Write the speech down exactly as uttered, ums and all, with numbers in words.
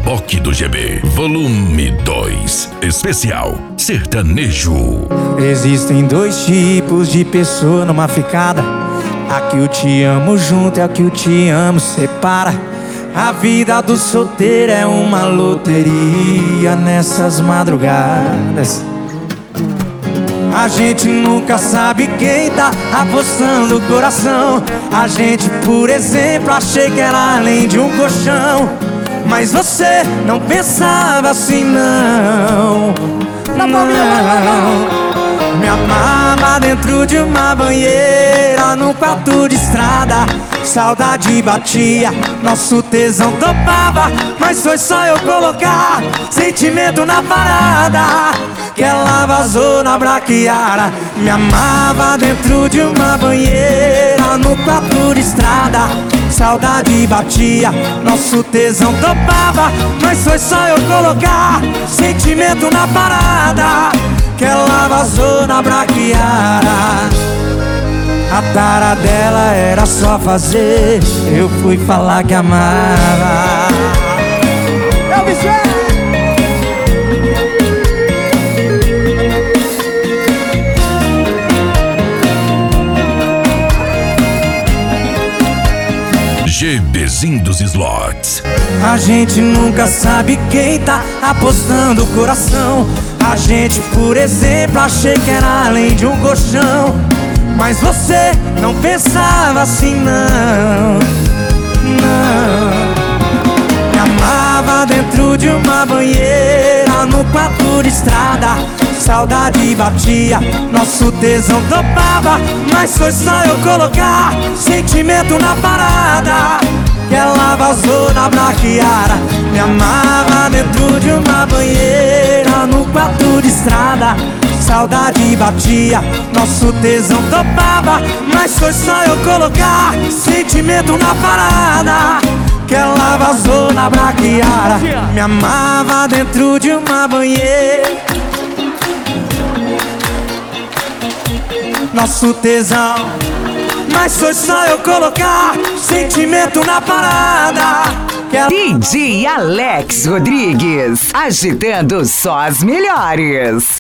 Reboque do G B, volume dois, especial sertanejo. Existem dois tipos de pessoa numa ficada. A que o te amo junto e a que o te amo separa. A vida do solteiro é uma loteria nessas madrugadas. A gente nunca sabe quem tá apostando o coração. A gente, por exemplo, achei que era além de um colchão. Mas você não pensava assim, não. Não. Me amava dentro de uma banheira, num quarto de estrada. Saudade batia, nosso tesão topava. Mas foi só eu colocar sentimento na parada que ela vazou na braquiara. Me amava dentro de uma banheira, no quarto de estrada. Saudade batia, nosso tesão topava. Mas foi só eu colocar sentimento na parada que ela vazou na braquiara. A tara dela era só fazer, eu fui falar que amava. Eu me GBzinho dos slots. A gente nunca sabe quem tá apostando o coração. A gente, por exemplo, achei que era além de um colchão. Mas você não pensava assim, não. Não. Me amava dentro de uma banheira, no quarto de estrada. Saudade batia, nosso tesão topava. Mas foi só eu colocar sentimento na parada que ela vazou na braquiara. Me amava dentro de uma banheira, no quarto de estrada. Saudade batia, nosso tesão topava. Mas foi só eu colocar sentimento na parada que ela vazou na braquiara. Me amava dentro de uma banheira, nosso tesão. Mas foi só eu colocar sentimento na parada que ela... D J Alex Rodrigues, agitando só as melhores.